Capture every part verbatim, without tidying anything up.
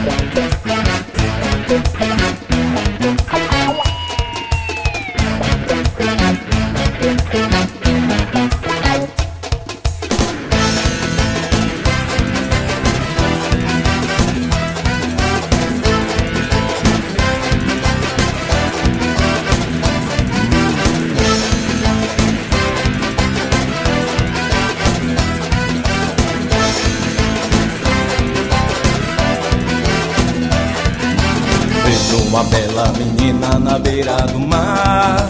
Uma bela menina na beira do mar.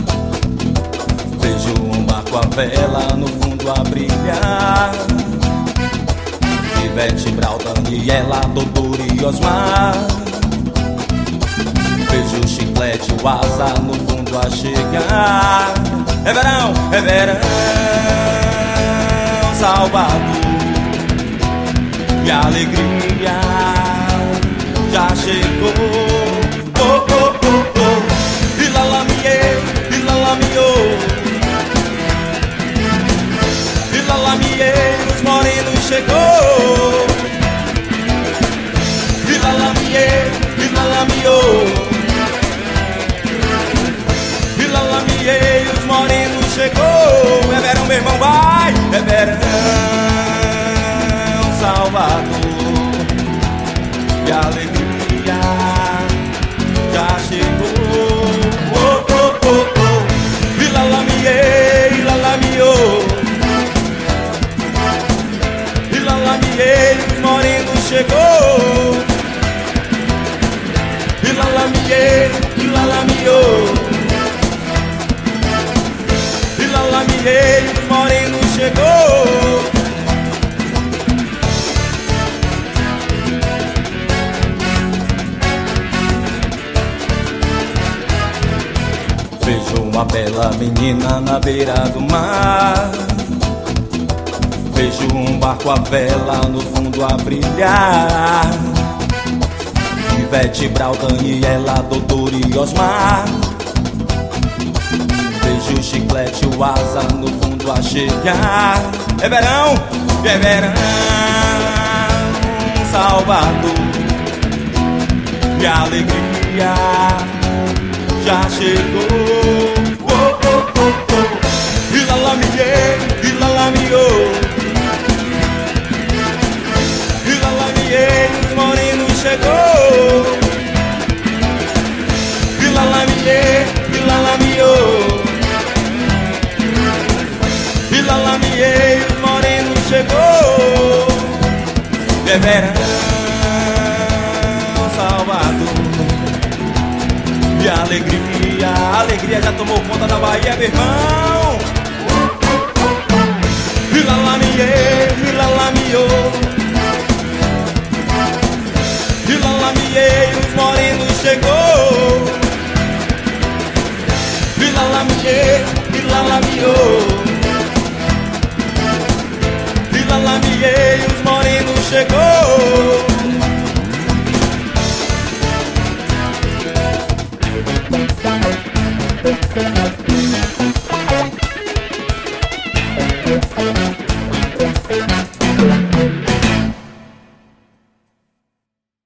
Vejo um barco à vela no fundo a brilhar. Ivete Brau, Daniela, Doutor e Osmar. Vejo o Chiclete, o Asa no fundo a chegar. É verão, é verão, Salvador. E a alegria já chegou. Oh, oh, oh, oh, ilalamie, ilalamio, ilalamie, os morenos chegou. Ilalamie, ilalamio, ilalamie, os morenos chegou. É verão, meu irmão, vai, é verão, Salvador. E a alegria já chegou. Oh, oh, oh, oh. Ilalamie, ilalamio, ilalamie, os morenos chegou. Ilalamie, ilalamio, ilalamie, os morenos chegou. Vejo uma bela menina na beira do mar. Vejo um barco à vela no fundo a brilhar. Ivete Brau, Daniela, Doutor e Osmar. Vejo o Chiclete, o Asa no fundo a chegar. É verão, é verão, Salvador. E a alegria já chegou. Oh, oh, oh, oh. Ilalamie, ilalamio, ilalamie, os morenos chegou. Ilalamie, ilalamio, ilalamie, os morenos chegou. É verão, Salvador. E a alegria, a alegria já tomou conta da Bahia, meu irmão. Ilalamie, ilalamio, ilalamie, os morenos chegou. Ilalamie, ilalamio, ilalamie, os morenos chegou.